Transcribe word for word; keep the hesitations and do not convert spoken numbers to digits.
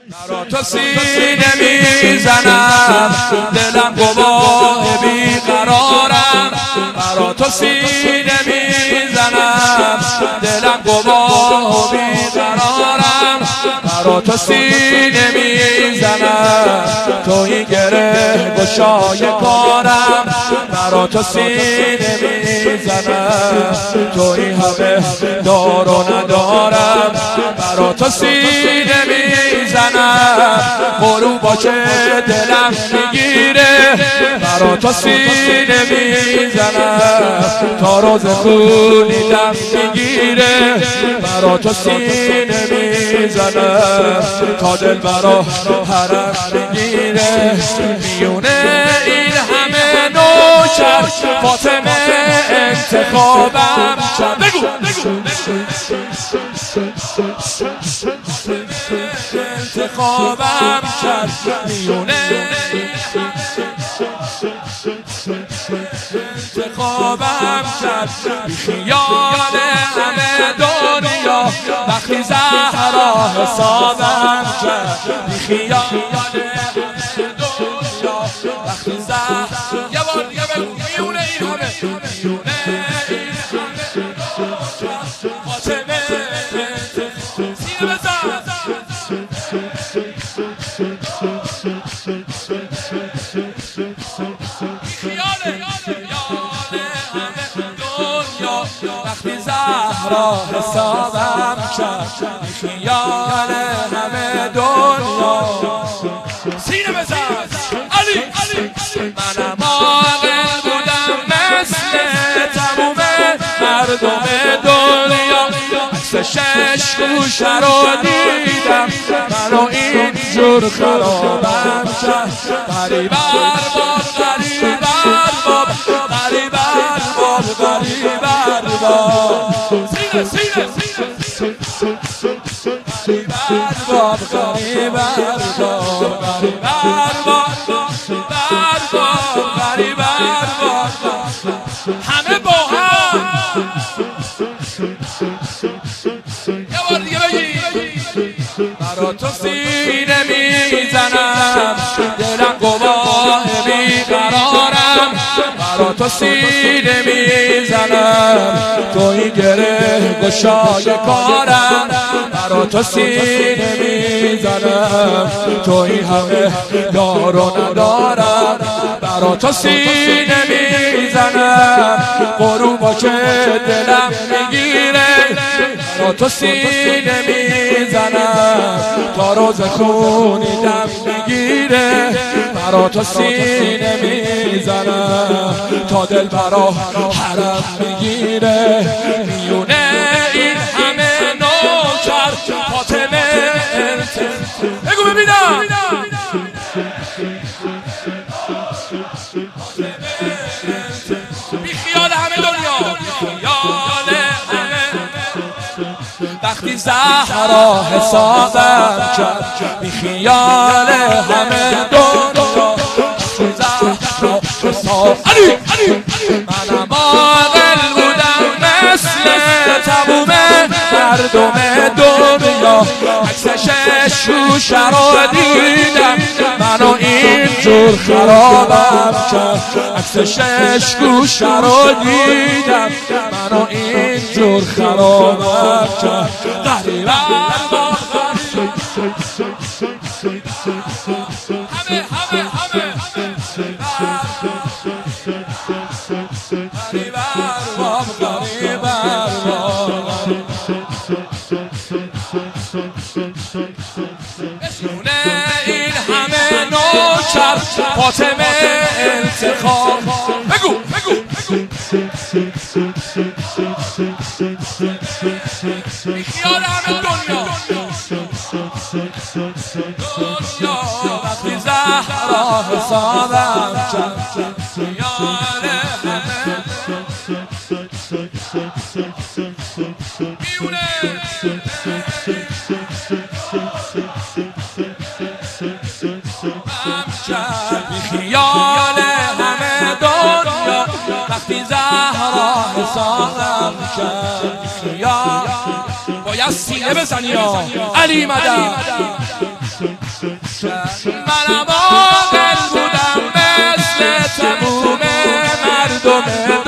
برا تو سینه میزنم، دلم گواه بیقرارم. برا تو سینه میزنم، دلم گواه بیقرارم. برا تو سینه میزنم، توی گره گشای کارم. برا تو سینه میزنم، توی همه دار و ندارم. برا تو سینه میزنم، برو باشه دلم میگیره. برا تو سینه میزنم، تا روز خونی دم میگیره. برا تو سینه میزنم، تا دل برا حرم میگیره. میونه این همه نوکر، فاطمه انتخابم شد. بگو انتخابم کرد. میونه انتخابم کرد. بی خیال همه دنیا، وقتی زهرا حسابم کرد. بی خیال همه دنیا، وقتی زهرا. یه بار دیگه بگو. میونه این همه، میونه این همه فاطمه. سینه بزن. وقتی زهرا حسابم کرد، خیال همه دنیا. سینه بزن علی. منم عاقل بودم مثل تموم مردم دنیا. عکس شش گوشه رو دیدم، منو اینجور خرابم کرد. غریبر باد غریبر باد غریبر باد غریبر باد. سینه سینه غریبر باد غریبر باد غریبر باد غریبر باد. همه با هم یه بار دیگه بگی. برا تو سینه میزنم، دلم گواه بیقرارم. برا تو سینه میزنم، توی گره گشای کارم. برا تو سینه میزنم، توی همه دار و ندارم. برا تو سینه میزنم، برو باشه دلم میگیره. برا تو سینه میزنم، تا روز خونی دم میگیره. برا تو سینه میزنم، تا دل برا حرم میگیره. میونه این همه نوکر، فاطمه بگو ببینم. بی خیال همه دنیا، بی خیال همه. وقتی زهرا حسابم کرد، بی خیال همه دنیا. زهرا حساب علی. منم عاقل بودم مثل تموم مردم دنیا. عکس شش گوشه رو دیدم، منو اینجور خرابم کرد. عکس شش گوشه رو دیدم، منو اینجور خرابم کرد. غریبر با همه همه همه غریبر با غریبر با. میونه این همه نوکر، فاطمه انتخاب. بگو بگو بگو. بی خیال همه دنیا، دنیا. وقتی زهرا حسابم کرد، خیال همه. میونه بی خیال همه دنیا. وقتی زهرا حسابم کرد، خیال. باید سینه بزنی یا علی مدد. منم عاقل بودم مثل تموم مردم